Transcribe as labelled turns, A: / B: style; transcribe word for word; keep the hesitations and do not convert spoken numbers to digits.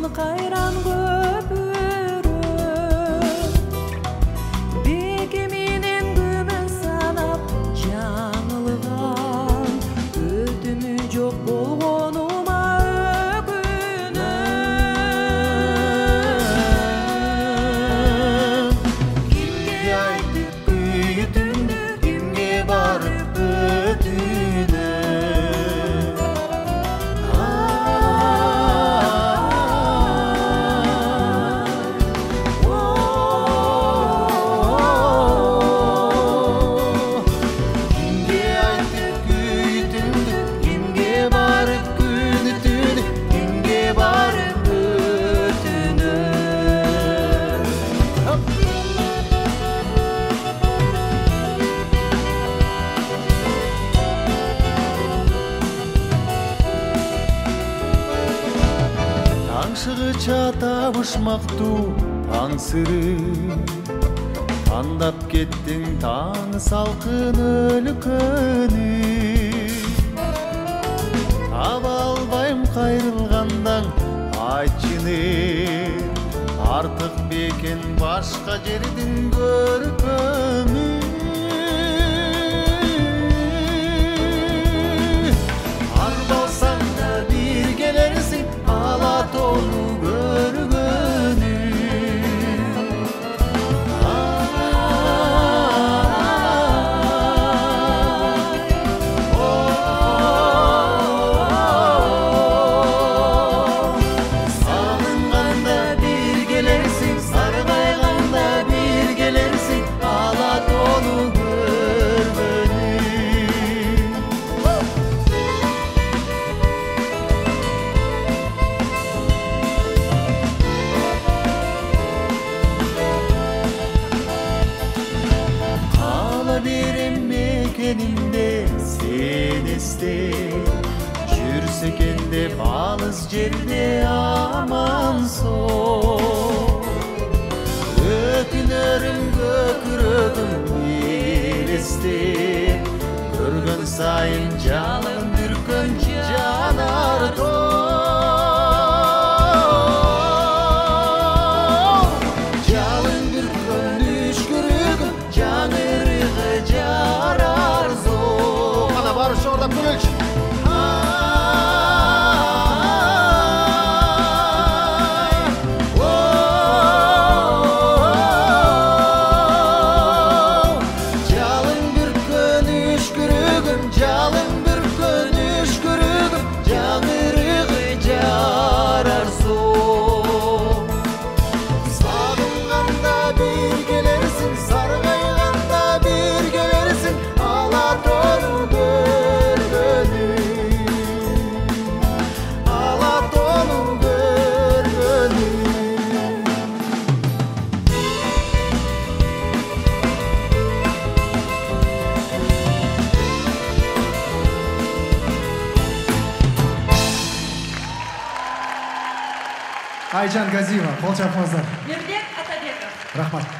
A: кайран көпүрө беки менен күмөн санап жаңылган өтүмү жок болгонума өкүнөм. Кимге айтып күйүтүмдү, кимге барып өтүнөм. Таңшығыча табышмақту таң сыры, таңдап кеттің таң салқын өлкөні. Таба албайм кайрылгандан айтчыны, артык бекен башка жердин көркөмү. Арбалсаң да бир келерсиң, Алатону көргөнү. Сагынганда бир келерсиң, саргайганда бир келерсиң, Алатону көргөнү. Берем мекенimde sen esте, жүрсекен деп алыс жерде аман сол. Өкүнөрүм көкүрөгүм элесте, көргөн сайын жаным бүркөн жанар тоо. Жалын бүркөн үшкүрөгүм жаңырыгы жарар зор. Ана барыш ордап көрөлчү. Жалын бүркөн үшкүрөгүм, жалын бүркөн үшкүрөгүм, жаңырыгы жарар зор. Сагынганда бир келерсиң, саргайганда бир келерсиң, Алатону көргөнү. Алатону көргөнү.
B: Айжан Газиева, кол чапыңыздар.
A: Мирбек Атабеков.
B: Рахмат.